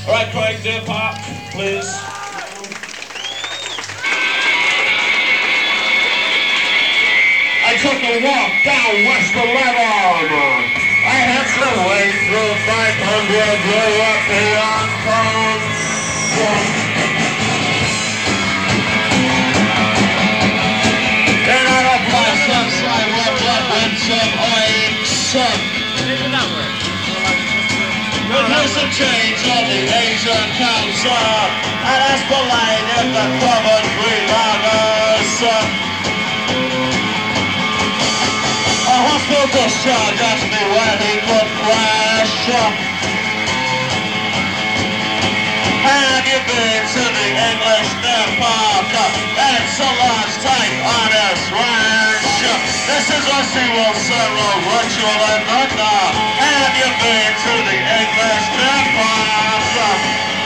Right, Craig, dear Park, please. I took a walk down West 11. I had to wait through 500 European towns. And I don't buy some sidewalk up with some oinks. There's a change on the Asian Council, and as polite in the Coventry Loggers. A hospital discharge asked me where he could crash. Have you been to the English Nail Park? It's a large, tight, honest ranch. This is a SeaWorld Circle ritual in London. Have you been to the English Nail Park?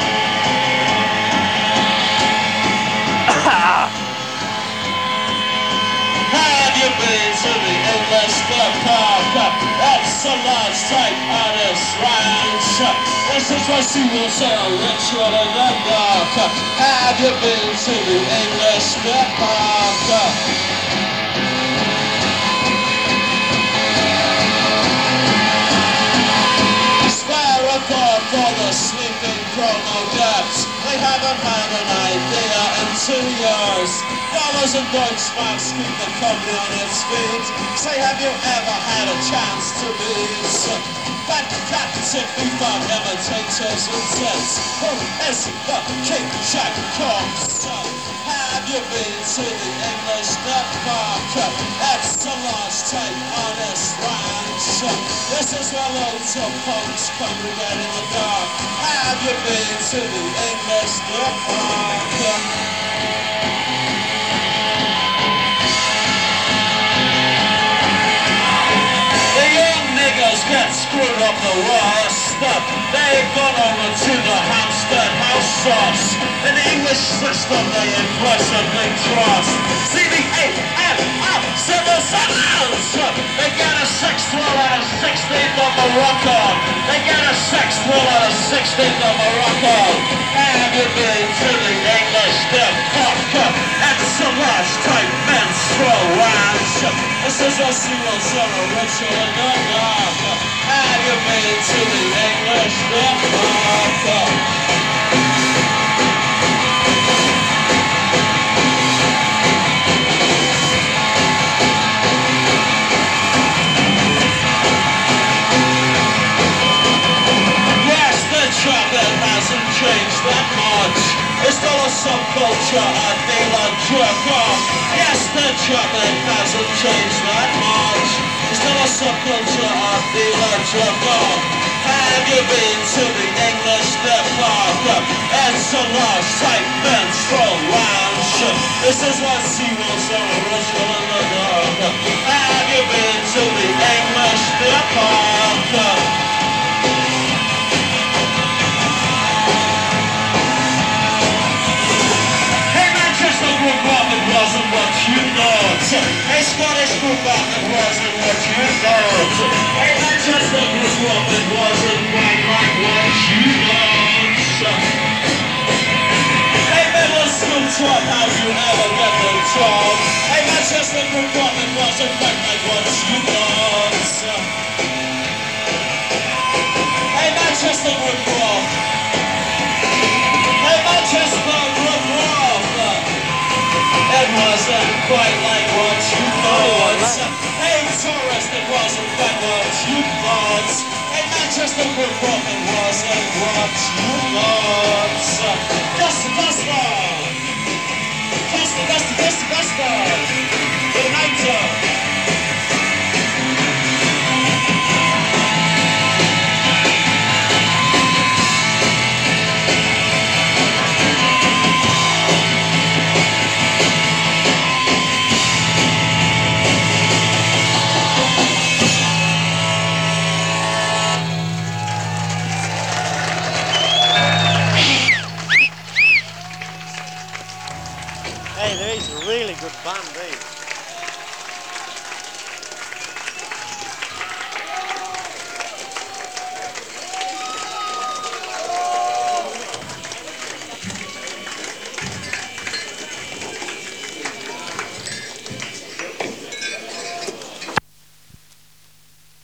Have you been to the English Nail Park? It's a large, tight, honest ranch. This is a SeaWorld Circle ritual in London. Have you been to the English Nail Park? For the sleeping chronodepths, they haven't had an idea in 2 years. Farmers and Deutschmarks keep the company on its feet. Say, have you ever had a chance to meet fat cats if we found imitators and zits? Who is the King Jack Corpse? Have you been to the English Nail Park? It's a large, tight, honest ranch. This is where loads of punks congregate in the dark. Have you been to the English Nail Park? The young niggers get screwed up the worst. They've gone over to the Hampstead house sauce. In the English system they implicitly trust. See the A&R civil servants. They get a 6th roll out of 16th of Morocco. They get a 6th roll out of 16th of Morocco. Have you been to the English Nail Park? It's a large, tight menstrual ranch. This is a SeaWorld Circle ritual in the dark. Have you been to the English Nail Park? Chocolate hasn't changed that much. It's still a subculture, a dealer jerk off. Yes, the chocolate hasn't changed that much. It's still a subculture, a dealer jerk off. Have you been to the English Nail Park? It's a large, tight, menstrual lounge. This is what SeaWorld Circle ritual in the dark. Have you been to the English Nail Park? Wasn't what you thought. Hey, Scottish group up, it wasn't what you thought. Hey, Manchester group up, it wasn't quite like what you thought. Hey, middle school top, how you ever get the job? Hey, Manchester group up, it wasn't quite like what you thought. Hey, Manchester group up. Hey, Manchester group up. It wasn't quite like what you thought. Hey, tourist, it wasn't quite what you thought. Hey, Manchester group up, it wasn't what you thought. Dusty, Duster! Dusty, Dusty, Dusty, Duster! Good night, sir. Hey, there is a really good band, eh?